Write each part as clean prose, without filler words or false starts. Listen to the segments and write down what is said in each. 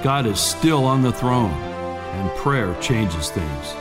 God is still on the throne, and prayer changes things.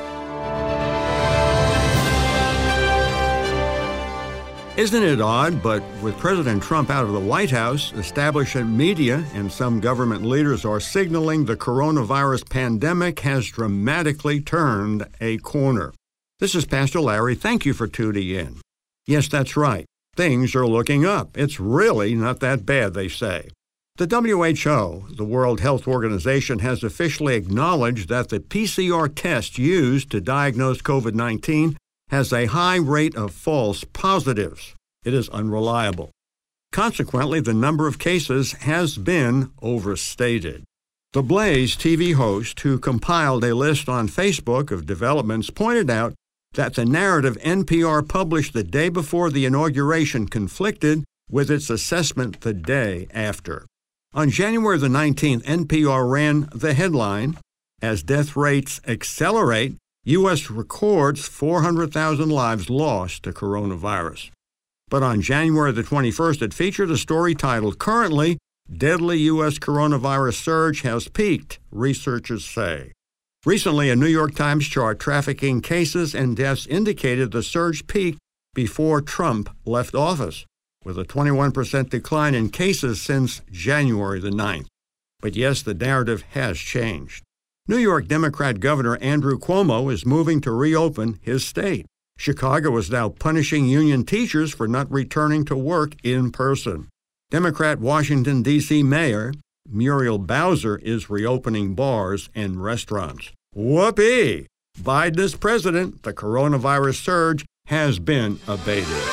Isn't it odd, but with President Trump out of the White House, establishment media and some government leaders are signaling the coronavirus pandemic has dramatically turned a corner. This is Pastor Larry. Thank you for tuning in. Yes, that's right. Things are looking up. It's really not that bad, they say. The WHO, the World Health Organization, has officially acknowledged that the PCR test used to diagnose COVID-19 has a high rate of false positives. It is unreliable. Consequently, the number of cases has been overstated. The Blaze TV host, who compiled a list on Facebook of developments, pointed out that the narrative NPR published the day before the inauguration conflicted with its assessment the day after. On January the 19th, NPR ran the headline, "As Death Rates Accelerate, U.S. records 400,000 lives lost to coronavirus." But on January the 21st, it featured a story titled, "Currently, Deadly U.S. Coronavirus Surge Has Peaked, Researchers Say." Recently, a New York Times chart tracking cases and deaths indicated the surge peaked before Trump left office, with a 21% decline in cases since January the 9th. But yes, the narrative has changed. New York Democrat Governor Andrew Cuomo is moving to reopen his state. Chicago is now punishing union teachers for not returning to work in person. Democrat Washington, D.C. Mayor Muriel Bowser is reopening bars and restaurants. Whoopee! Biden is president. The coronavirus surge has been abated.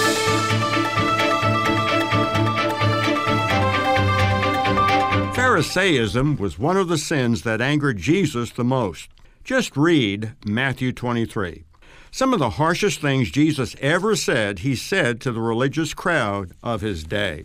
Pharisaism was one of the sins that angered Jesus the most. Just read Matthew 23. Some of the harshest things Jesus ever said, he said to the religious crowd of his day.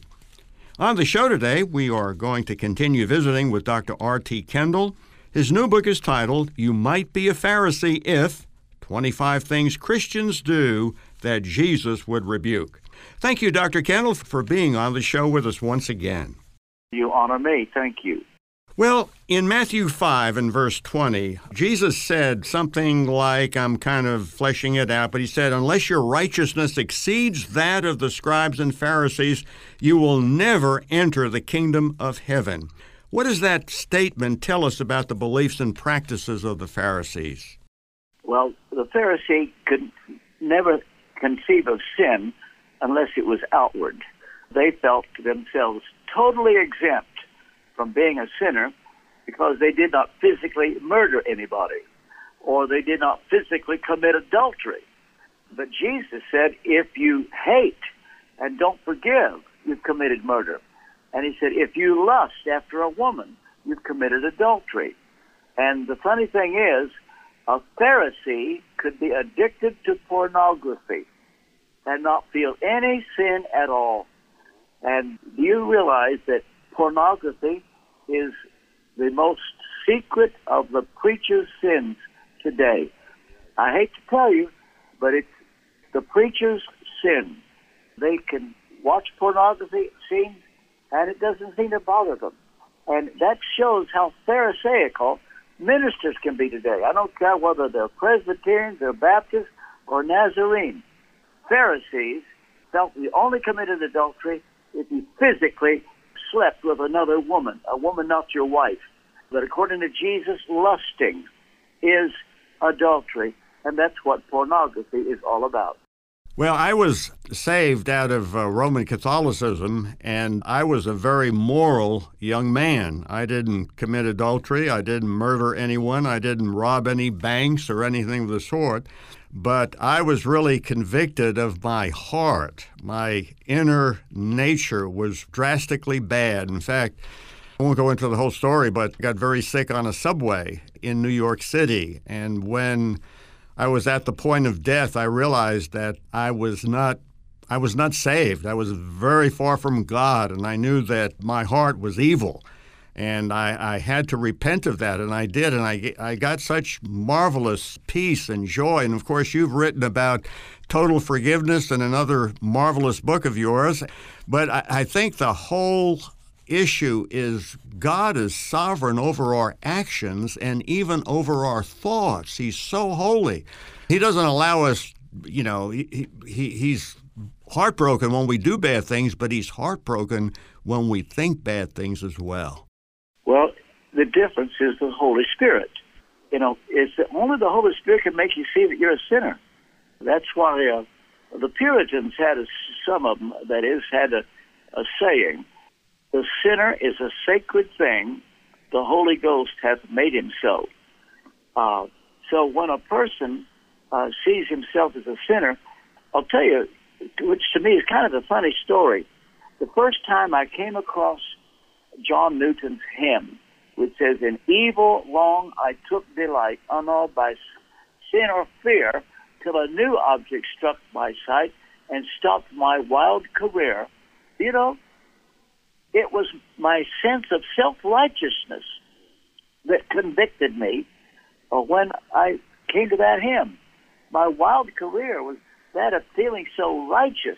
On the show today, we are going to continue visiting with Dr. R.T. Kendall. His new book is titled, "You Might Be a Pharisee If 25 Things Christians Do That Jesus Would Rebuke." Thank you, Dr. Kendall, for being on the show with us once again. You honor me. Thank you. Well, in Matthew 5 and verse 20, Jesus said something like, I'm kind of fleshing it out, but he said, "Unless your righteousness exceeds that of the scribes and Pharisees, you will never enter the kingdom of heaven." What does that statement tell us about the beliefs and practices of the Pharisees? Well, the Pharisee could never conceive of sin unless it was outward. They felt themselves totally exempt from being a sinner because they did not physically murder anybody or they did not physically commit adultery. But Jesus said, if you hate and don't forgive, you've committed murder. And he said, if you lust after a woman, you've committed adultery. And the funny thing is, a Pharisee could be addicted to pornography and not feel any sin at all. And do you realize that pornography is the most secret of the preacher's sins today? I hate to tell you, but it's the preacher's sin. They can watch pornography scenes, and it doesn't seem to bother them. And that shows how pharisaical ministers can be today. I don't care whether they're Presbyterians or Baptists or Nazarene. Pharisees felt you only committed adultery if you physically slept with another woman, a woman not your wife. But according to Jesus, lusting is adultery, and that's what pornography is all about. Well, I was saved out of Roman Catholicism, and I was a very moral young man. I didn't commit adultery. I didn't murder anyone. I didn't rob any banks or anything of the sort. But I was really convicted of my heart. My inner nature was drastically bad. In fact, I won't go into the whole story, but I got very sick on a subway in New York City. And when I was at the point of death, I realized that I was not saved. I was very far from God, and I knew that my heart was evil. And I had to repent of that, and I did, and I got such marvelous peace and joy. And, of course, you've written about total forgiveness in another marvelous book of yours. But I think the whole issue is God is sovereign over our actions and even over our thoughts. He's so holy. He doesn't allow us, he's heartbroken when we do bad things, but he's heartbroken when we think bad things as well. Well, the difference is the Holy Spirit. It's that only the Holy Spirit can make you see that you're a sinner. That's why the Puritans some of them, that is, had a saying, the sinner is a sacred thing, the Holy Ghost hath made him so. So when a person sees himself as a sinner, I'll tell you, which to me is kind of a funny story. The first time I came across John Newton's hymn, which says, "In evil long I took delight, unawed by sin or fear, till a new object struck my sight and stopped my wild career." It was my sense of self-righteousness that convicted me when I came to that hymn. My wild career was that of feeling so righteous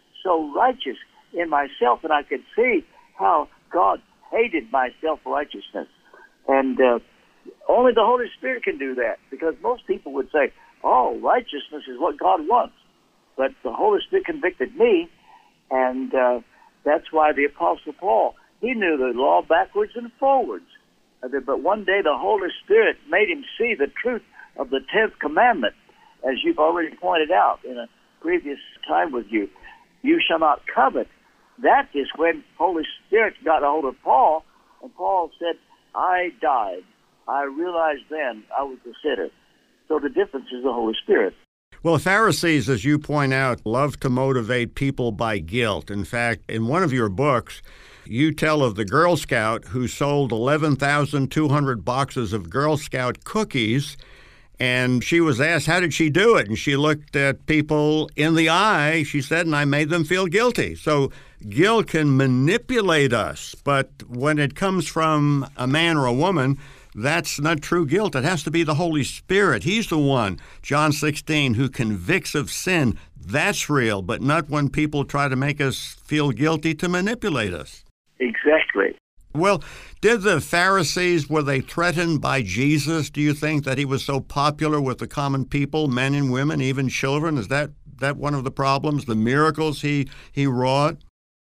in myself, and I could see how God hated my self-righteousness. And only the Holy Spirit can do that, because most people would say, oh, righteousness is what God wants. But the Holy Spirit convicted me, and that's why the Apostle Paul, he knew the law backwards and forwards. But one day the Holy Spirit made him see the truth of the 10th commandment, as you've already pointed out in a previous time with you. You shall not covet. That is when Holy Spirit got a hold of Paul, and Paul said, I died. I realized then I was a sinner. So the difference is the Holy Spirit. Well, the Pharisees, as you point out, love to motivate people by guilt. In fact, in one of your books, you tell of the Girl Scout who sold 11,200 boxes of Girl Scout cookies, and she was asked, how did she do it? And she looked at people in the eye, she said, and I made them feel guilty. So guilt can manipulate us, but when it comes from a man or a woman, that's not true guilt. It has to be the Holy Spirit. He's the one, John 16, who convicts of sin. That's real, but not when people try to make us feel guilty to manipulate us. Exactly. Well, did the Pharisees, were they threatened by Jesus, do you think, that he was so popular with the common people, men and women, even children? Is that one of the problems, the miracles he wrought?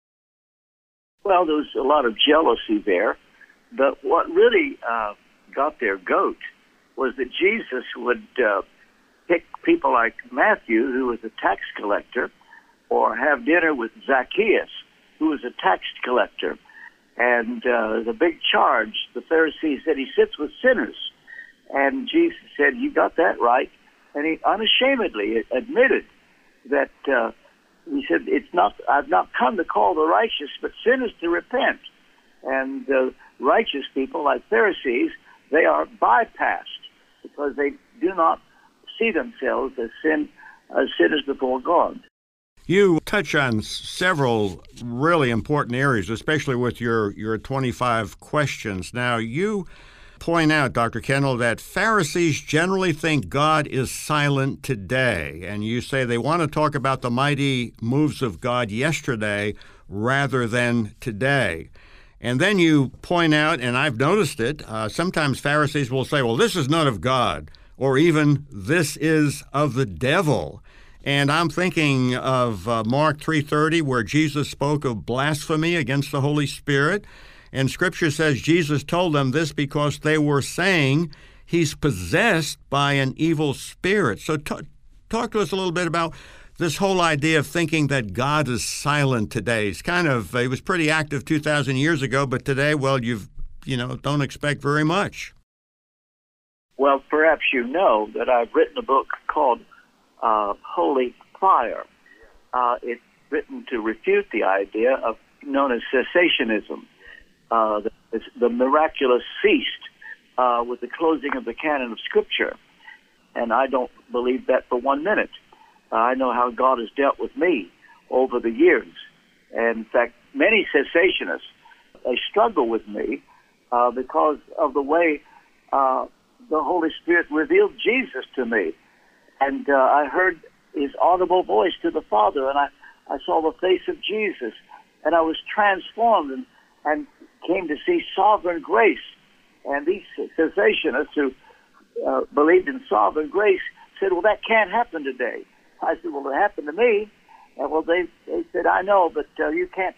Well, there was a lot of jealousy there, but what really got their goat was that Jesus would pick people like Matthew, who was a tax collector, or have dinner with Zacchaeus, who was a tax collector. And the big charge, the Pharisees said he sits with sinners. And Jesus said, you got that right. And he unashamedly admitted that he said, I've not come to call the righteous, but sinners to repent. And righteous people like Pharisees, they are bypassed because they do not see themselves as sinners before God. You touch on several really important areas, especially with your 25 questions. Now, you point out, Dr. Kendall, that Pharisees generally think God is silent today, and you say they want to talk about the mighty moves of God yesterday rather than today. And then you point out, and I've noticed it, sometimes Pharisees will say, well, this is not of God, or even this is of the devil. And I'm thinking of Mark 3:30, where Jesus spoke of blasphemy against the Holy Spirit. And Scripture says Jesus told them this because they were saying he's possessed by an evil spirit. So talk to us a little bit about this whole idea of thinking that God is silent today. It's it was pretty active 2,000 years ago, but today, well, don't expect very much. Well, perhaps you know that I've written a book called Holy Fire. It's written to refute the idea known as cessationism. The miraculous ceased with the closing of the canon of Scripture. And I don't believe that for 1 minute. I know how God has dealt with me over the years. And in fact, many cessationists, they struggle with me because of the way the Holy Spirit revealed Jesus to me. And I heard his audible voice to the Father, and I saw the face of Jesus, and I was transformed. and came to see sovereign grace. And these cessationists who believed in sovereign grace said, well, that can't happen today. I said, well, it happened to me. And well, they said, I know, but you can't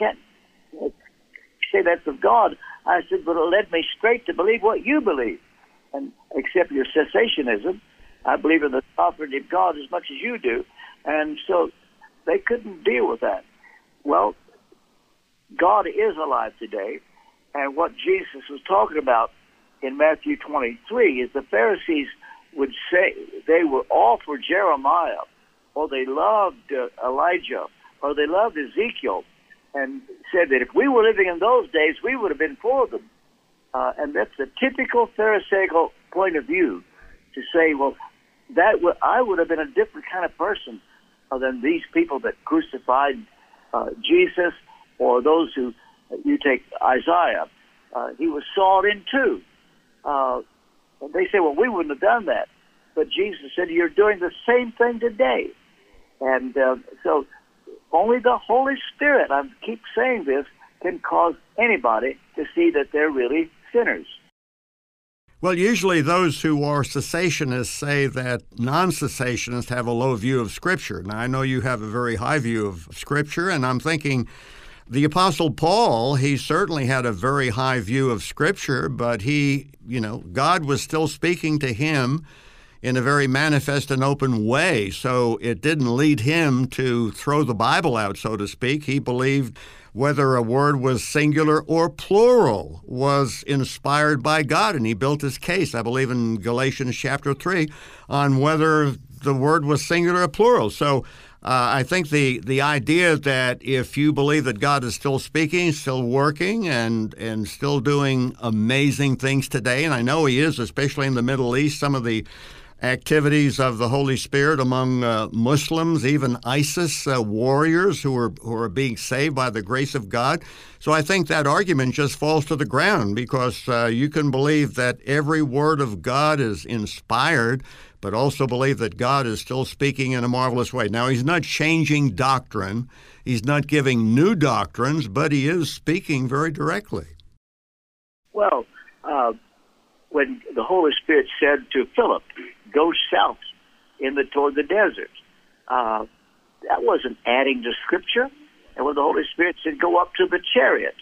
say that's of God. I said, but it led me straight to believe what you believe, and accept your cessationism. I believe in the sovereignty of God as much as you do. And so they couldn't deal with that. Well, God is alive today, and what Jesus was talking about in Matthew 23 is the Pharisees would say they were all for Jeremiah, or they loved Elijah, or they loved Ezekiel, and said that if we were living in those days, we would have been for them. And that's the typical Pharisaical point of view, to say, well, I would have been a different kind of person than these people that crucified Jesus, or those who, you take Isaiah, he was sawed in two. And they say, well, we wouldn't have done that. But Jesus said, you're doing the same thing today. And so only the Holy Spirit, I keep saying this, can cause anybody to see that they're really sinners. Well, usually those who are cessationists say that non-cessationists have a low view of Scripture. Now, I know you have a very high view of Scripture, and I'm thinking the Apostle Paul, he certainly had a very high view of Scripture, but God was still speaking to him in a very manifest and open way. So it didn't lead him to throw the Bible out, so to speak. He believed whether a word was singular or plural was inspired by God, and he built his case, I believe in Galatians chapter 3, on whether the word was singular or plural. So I think the idea that if you believe that God is still speaking, still working, and still doing amazing things today, and I know he is, especially in the Middle East, some of the activities of the Holy Spirit among Muslims, even ISIS warriors who are being saved by the grace of God. So I think that argument just falls to the ground, because you can believe that every word of God is inspired, but also believe that God is still speaking in a marvelous way. Now, he's not changing doctrine. He's not giving new doctrines, but he is speaking very directly. Well, when the Holy Spirit said to Philip, go south toward the desert, that wasn't adding to Scripture. And when the Holy Spirit said, go up to the chariot,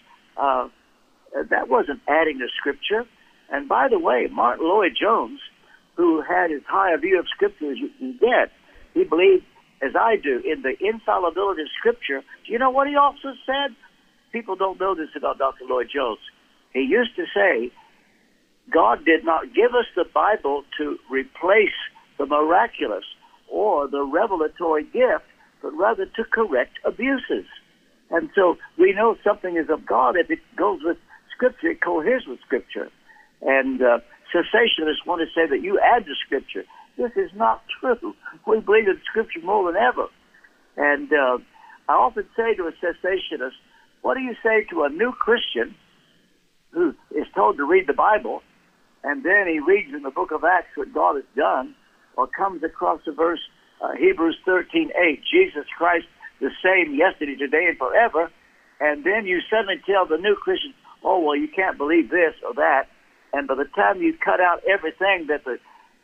that wasn't adding to Scripture. And by the way, Martin Lloyd-Jones, who had as high a view of Scripture as you can get, he believed, as I do, in the infallibility of Scripture. Do you know what he also said? People don't know this about Dr. Lloyd-Jones. He used to say, God did not give us the Bible to replace the miraculous or the revelatory gift, but rather to correct abuses. And so we know something is of God if it goes with Scripture, it coheres with Scripture. And cessationists want to say that you add to Scripture. This is not true. We believe in Scripture more than ever. And I often say to a cessationist, what do you say to a new Christian who is told to read the Bible, and then he reads in the book of Acts what God has done, or comes across the verse, Hebrews 13:8, Jesus Christ the same yesterday, today, and forever, and then you suddenly tell the new Christian, oh, well, you can't believe this or that, and by the time you cut out everything that the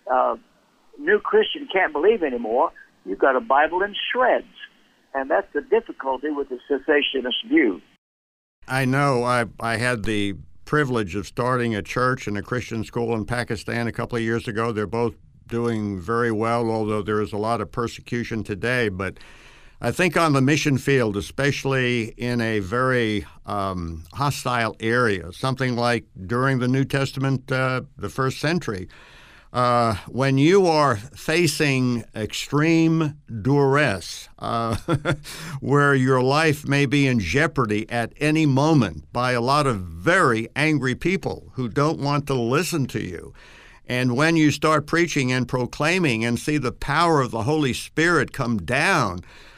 new Christian can't believe anymore, you've got a Bible in shreds. And that's the difficulty with the cessationist view. I know I had the privilege of starting a church and a Christian school in Pakistan a couple of years ago. They're both doing very well, although there is a lot of persecution today. But I think on the mission field, especially in a very hostile area, something like during the New Testament, the first century, when you are facing extreme duress, where your life may be in jeopardy at any moment by a lot of very angry people who don't want to listen to you, and when you start preaching and proclaiming and see the power of the Holy Spirit come down,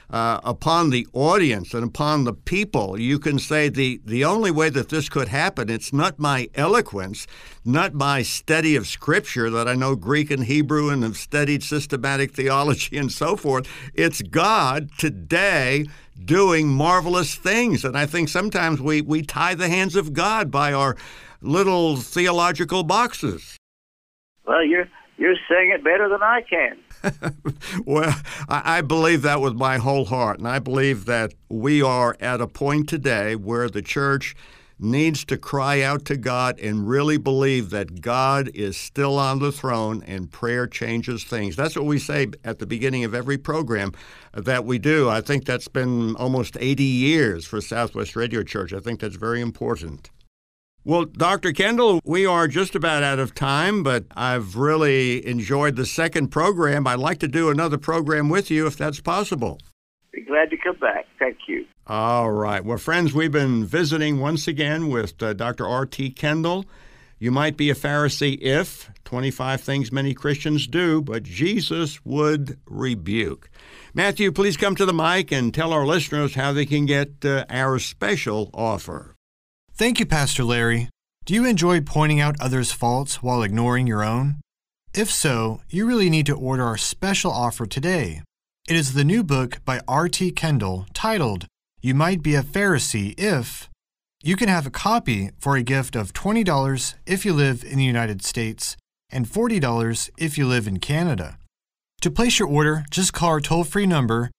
upon the audience and upon the people. You can say the only way that this could happen, it's not my eloquence, not my study of Scripture that I know Greek and Hebrew and have studied systematic theology and so forth. It's God today doing marvelous things. And I think sometimes we tie the hands of God by our little theological boxes. Well, you're saying it better than I can. Well, I believe that with my whole heart, and I believe that we are at a point today where the church needs to cry out to God and really believe that God is still on the throne and prayer changes things. That's what we say at the beginning of every program that we do. I think that's been almost 80 years for Southwest Radio Church. I think that's very important. Well, Dr. Kendall, we are just about out of time, but I've really enjoyed the second program. I'd like to do another program with you if that's possible. Be glad to come back. Thank you. All right. Well, friends, we've been visiting once again with Dr. R.T. Kendall. You might be a Pharisee if 25 things many Christians do, but Jesus would rebuke. Matthew, please come to the mic and tell our listeners how they can get our special offer. Thank you, Pastor Larry. Do you enjoy pointing out others' faults while ignoring your own? If so, you really need to order our special offer today. It is the new book by R.T. Kendall titled, You Might Be a Pharisee If. You can have a copy for a gift of $20 if you live in the United States and $40 if you live in Canada. To place your order, just call our toll-free number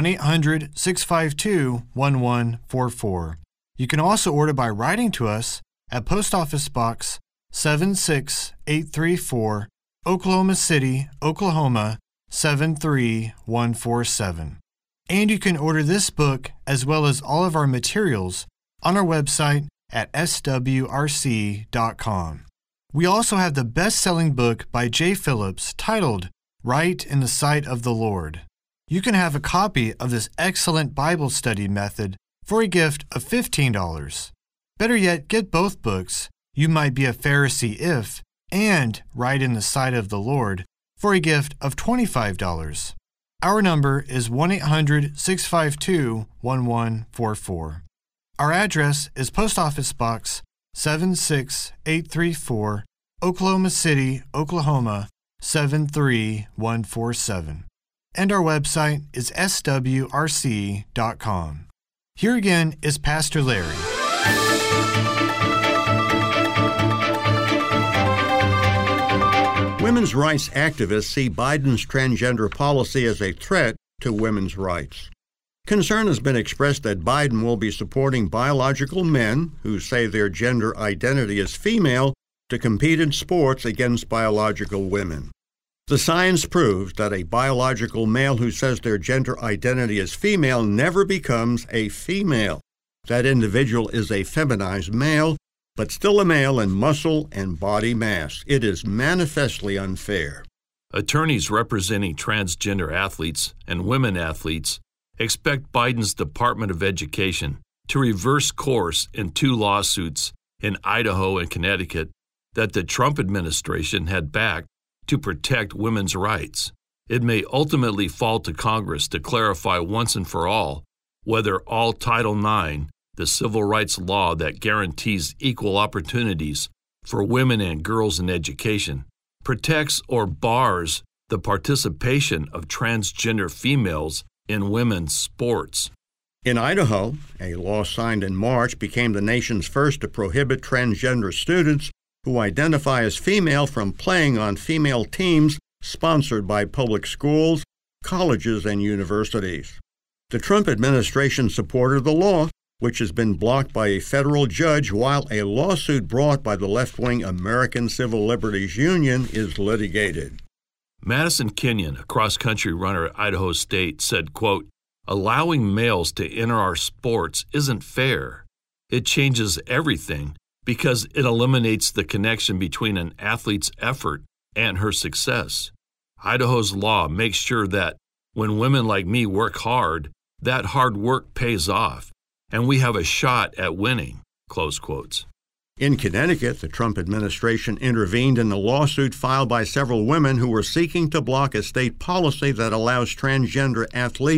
1-800-652-1144. You can also order by writing to us at Post Office Box 76834, Oklahoma City, Oklahoma 73147. And you can order this book as well as all of our materials on our website at swrc.com. We also have the best-selling book by Jay Phillips titled Right in the Sight of the Lord. You can have a copy of this excellent Bible study method for a gift of $15. Better yet, get both books, You Might Be a Pharisee If, and Right in the Sight of the Lord, for a gift of $25. Our number is 1-800-652-1144. Our address is Post Office Box 76834, Oklahoma City, Oklahoma 73147. And our website is swrc.com. Here again is Pastor Larry. Women's rights activists see Biden's transgender policy as a threat to women's rights. Concern has been expressed that Biden will be supporting biological men who say their gender identity is female to compete in sports against biological women. The science proves that a biological male who says their gender identity is female never becomes a female. That individual is a feminized male, but still a male in muscle and body mass. It is manifestly unfair. Attorneys representing transgender athletes and women athletes expect Biden's Department of Education to reverse course in 2 lawsuits in Idaho and Connecticut that the Trump administration had backed to protect women's rights. It may ultimately fall to Congress to clarify once and for all whether all Title IX, the civil rights law that guarantees equal opportunities for women and girls in education, protects or bars the participation of transgender females in women's sports. In Idaho, a law signed in March became the nation's first to prohibit transgender students who identify as female from playing on female teams sponsored by public schools, colleges, and universities. The Trump administration supported the law, which has been blocked by a federal judge while a lawsuit brought by the left-wing American Civil Liberties Union is litigated. Madison Kenyon, a cross-country runner at Idaho State, said, quote, "Allowing males to enter our sports isn't fair. It changes everything because it eliminates the connection between an athlete's effort and her success. Idaho's law makes sure that when women like me work hard, that hard work pays off, and we have a shot at winning," close quotes. In Connecticut, the Trump administration intervened in a lawsuit filed by several women who were seeking to block a state policy that allows transgender athletes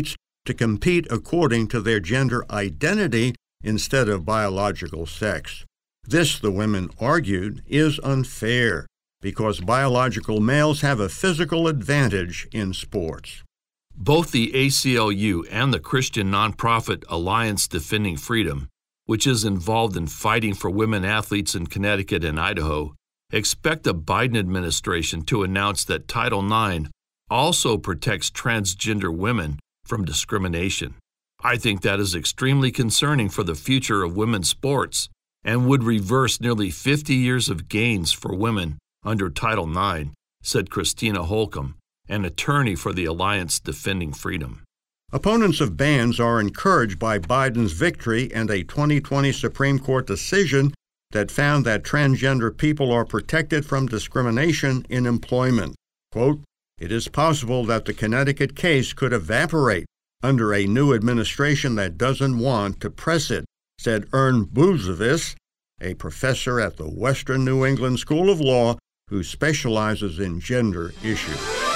to compete according to their gender identity instead of biological sex. This, the women argued, is unfair because biological males have a physical advantage in sports. Both the ACLU and the Christian nonprofit Alliance Defending Freedom, which is involved in fighting for women athletes in Connecticut and Idaho, expect the Biden administration to announce that Title IX also protects transgender women from discrimination. I think that is extremely concerning for the future of women's sports and would reverse nearly 50 years of gains for women under Title IX, said Christina Holcomb, an attorney for the Alliance Defending Freedom. Opponents of bans are encouraged by Biden's victory and a 2020 Supreme Court decision that found that transgender people are protected from discrimination in employment. Quote, "It is possible that the Connecticut case could evaporate under a new administration that doesn't want to press it," said Ern Buzovis, a professor at the Western New England School of Law who specializes in gender issues.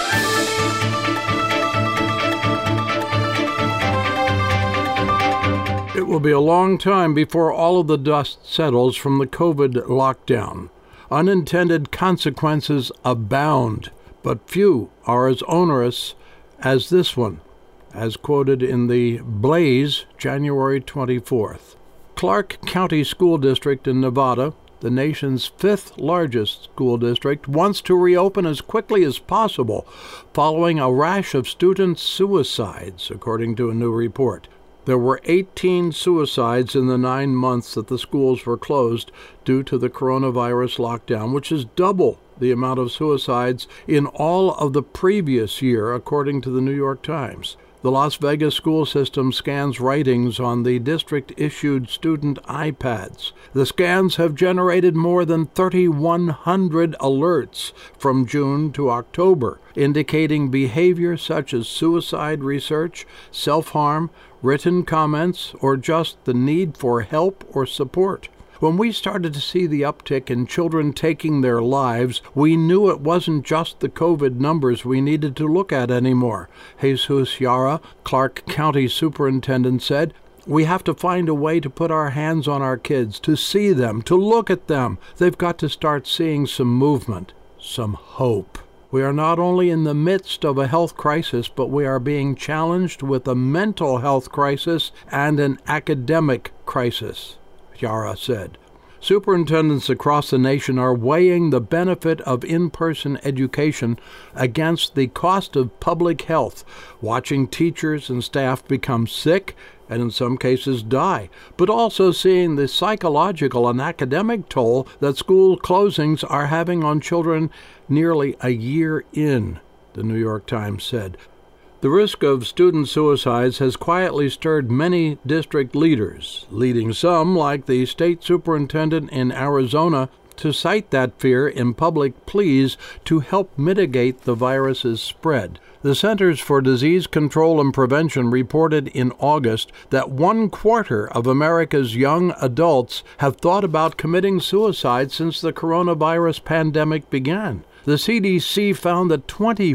It will be a long time before all of the dust settles from the COVID lockdown. Unintended consequences abound, but few are as onerous as this one, as quoted in the Blaze, January 24th. Clark County School District in Nevada, the nation's fifth largest school district, wants to reopen as quickly as possible following a rash of student suicides, according to a new report. There were 18 suicides in the 9 months that the schools were closed due to the coronavirus lockdown, which is double the amount of suicides in all of the previous year, according to the New York Times. The Las Vegas school system scans writings on the district-issued student iPads. The scans have generated more than 3,100 alerts from June to October, indicating behavior such as suicide research, self-harm, written comments, or just the need for help or support. When we started to see the uptick in children taking their lives, we knew it wasn't just the COVID numbers we needed to look at anymore. Jesus Yara, Clark County Superintendent, said, "We have to find a way to put our hands on our kids, to see them, to look at them. They've got to start seeing some movement, some hope." We are not only in the midst of a health crisis, but we are being challenged with a mental health crisis and an academic crisis, Yara said. Superintendents across the nation are weighing the benefit of in-person education against the cost of public health, watching teachers and staff become sick and in some cases die, but also seeing the psychological and academic toll that school closings are having on children nearly a year in, the New York Times said. The risk of student suicides has quietly stirred many district leaders, leading some, like the state superintendent in Arizona, to cite that fear in public pleas to help mitigate the virus's spread. The Centers for Disease Control and Prevention reported in August that 1/4 of America's young adults have thought about committing suicide since the coronavirus pandemic began. The CDC found that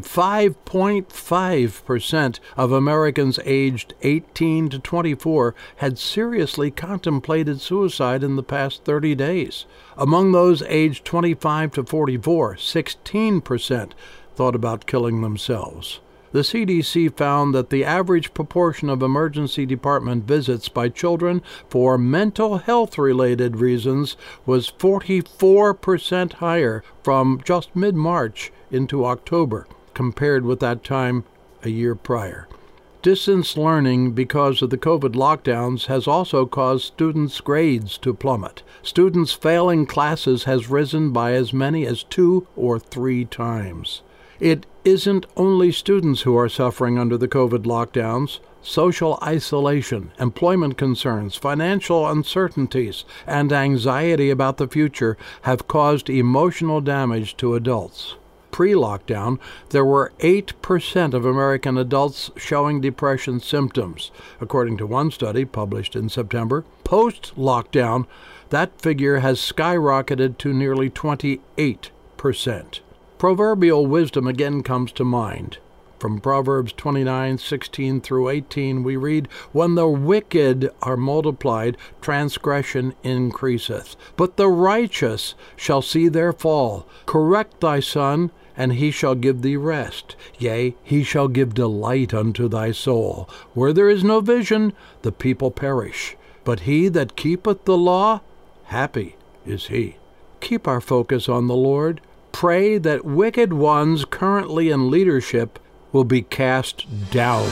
25.5% of Americans aged 18 to 24 had seriously contemplated suicide in the past 30 days. Among those aged 25 to 44, 16% thought about killing themselves. The CDC found that the average proportion of emergency department visits by children for mental health-related reasons was 44% higher from just mid-March into October, compared with that time a year prior. Distance learning because of the COVID lockdowns has also caused students' grades to plummet. Students failing classes has risen by as many as 2 or 3 times. It isn't only students who are suffering under the COVID lockdowns. Social isolation, employment concerns, financial uncertainties, and anxiety about the future have caused emotional damage to adults. Pre-lockdown, there were 8% of American adults showing depression symptoms, according to one study published in September. Post-lockdown, that figure has skyrocketed to nearly 28%. Proverbial wisdom again comes to mind. From Proverbs 29:16 through 18, we read, "When the wicked are multiplied, transgression increaseth. But the righteous shall see their fall. Correct thy son, and he shall give thee rest. Yea, he shall give delight unto thy soul. Where there is no vision, the people perish. But he that keepeth the law, happy is he." Keep our focus on the Lord. Pray that wicked ones currently in leadership will be cast down.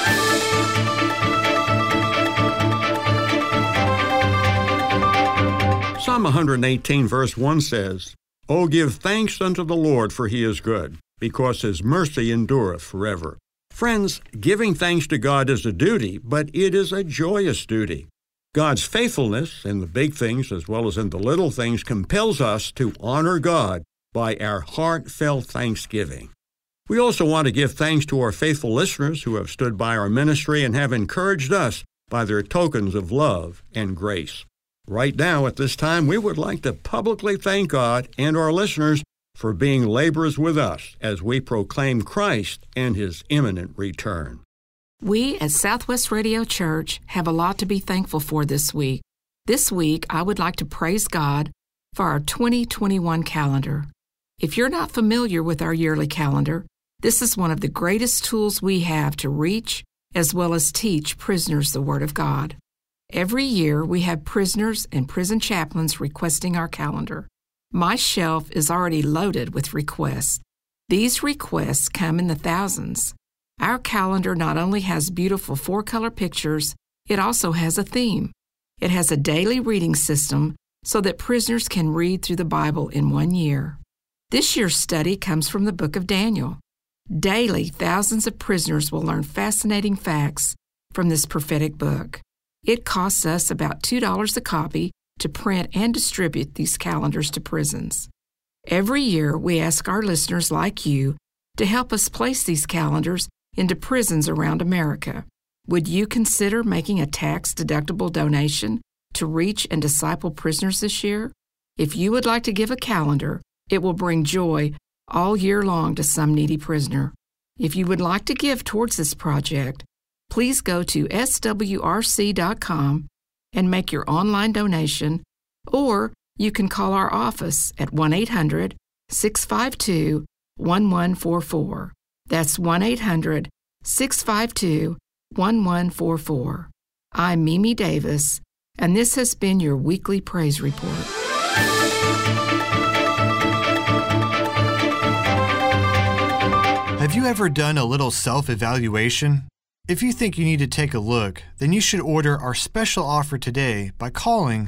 Psalm 118 verse 1 says, "O give thanks unto the Lord, for he is good, because his mercy endureth forever." Friends, giving thanks to God is a duty, but it is a joyous duty. God's faithfulness in the big things as well as in the little things compels us to honor God by our heartfelt thanksgiving. We also want to give thanks to our faithful listeners who have stood by our ministry and have encouraged us by their tokens of love and grace. Right now, at this time, we would like to publicly thank God and our listeners for being laborers with us as we proclaim Christ and His imminent return. We at Southwest Radio Church have a lot to be thankful for this week. This week, I would like to praise God for our 2021 calendar. If you're not familiar with our yearly calendar, this is one of the greatest tools we have to reach as well as teach prisoners the Word of God. Every year, we have prisoners and prison chaplains requesting our calendar. My shelf is already loaded with requests. These requests come in the thousands. Our calendar not only has beautiful 4-color pictures, it also has a theme. It has a daily reading system so that prisoners can read through the Bible in 1 year. This year's study comes from the book of Daniel. Daily, thousands of prisoners will learn fascinating facts from this prophetic book. It costs us about $2 a copy to print and distribute these calendars to prisons. Every year, we ask our listeners like you to help us place these calendars into prisons around America. Would you consider making a tax-deductible donation to reach and disciple prisoners this year? If you would like to give a calendar, it will bring joy all year long to some needy prisoner. If you would like to give towards this project, please go to swrc.com and make your online donation, or you can call our office at 1-800-652-1144. That's 1-800-652-1144. I'm Mimi Davis, and this has been your weekly praise report. Have you ever done a little self-evaluation? If you think you need to take a look, then you should order our special offer today by calling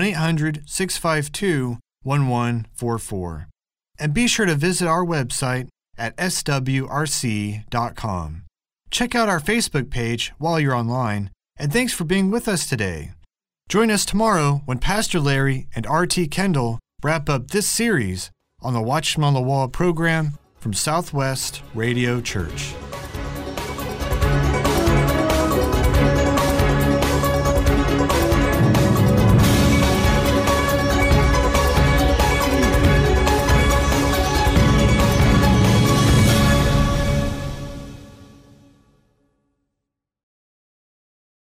1-800-652-1144. And be sure to visit our website at swrc.com. Check out our Facebook page while you're online, and thanks for being with us today. Join us tomorrow when Pastor Larry and R.T. Kendall wrap up this series on the Watchman on the Wall program from Southwest Radio Church.